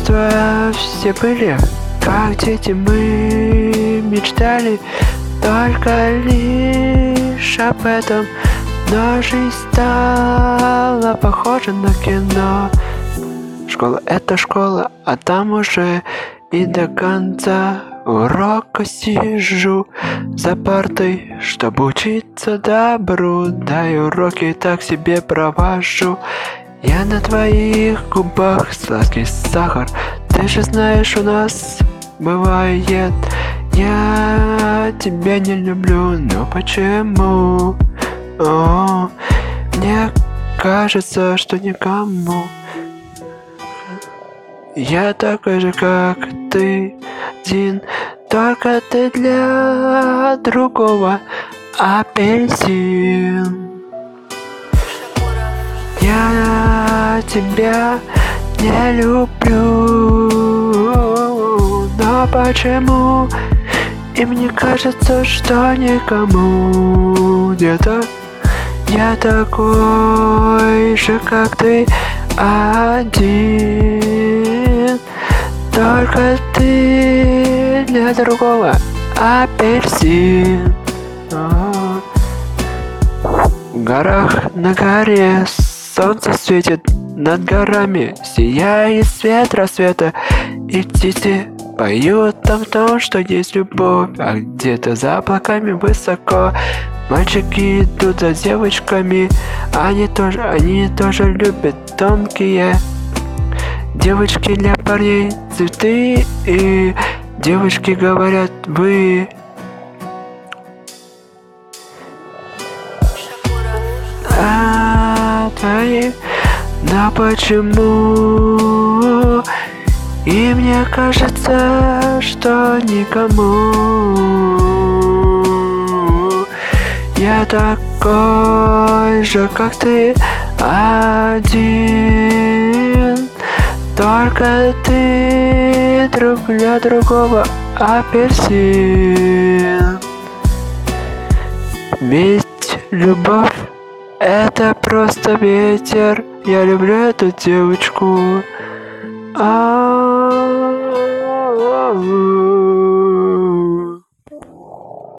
чувства все были, как дети мы мечтали только лишь об этом. Но жизнь стала похожа на кино. Школа — это школа, а там уже и до конца урока сижу за партой, чтобы учиться добру. Да и уроки так себе провожу. Я на твоих губах сладкий сахар. Ты же знаешь, у нас бывает. Я тебя не люблю, но почему? О, мне кажется, что никому. Я такой же, как ты, один, только ты для другого апельсин. Я тебя не люблю, но почему? И мне кажется, что никому. Где-то я такой же, как ты, один, только ты для другого апельсин. В горах на горе солнце светит над горами, сияет свет рассвета, и птицы поют там в том, что есть любовь, а где-то за облаками высоко мальчики идут за девочками, они тоже любят тонкие девочки для парней цветы, и девочки говорят вы. Да почему? И мне кажется, что никому. Я такой же, как ты, один, только ты друг для другого апельсин. Ведь любовь — это просто ветер. Я люблю эту девочку.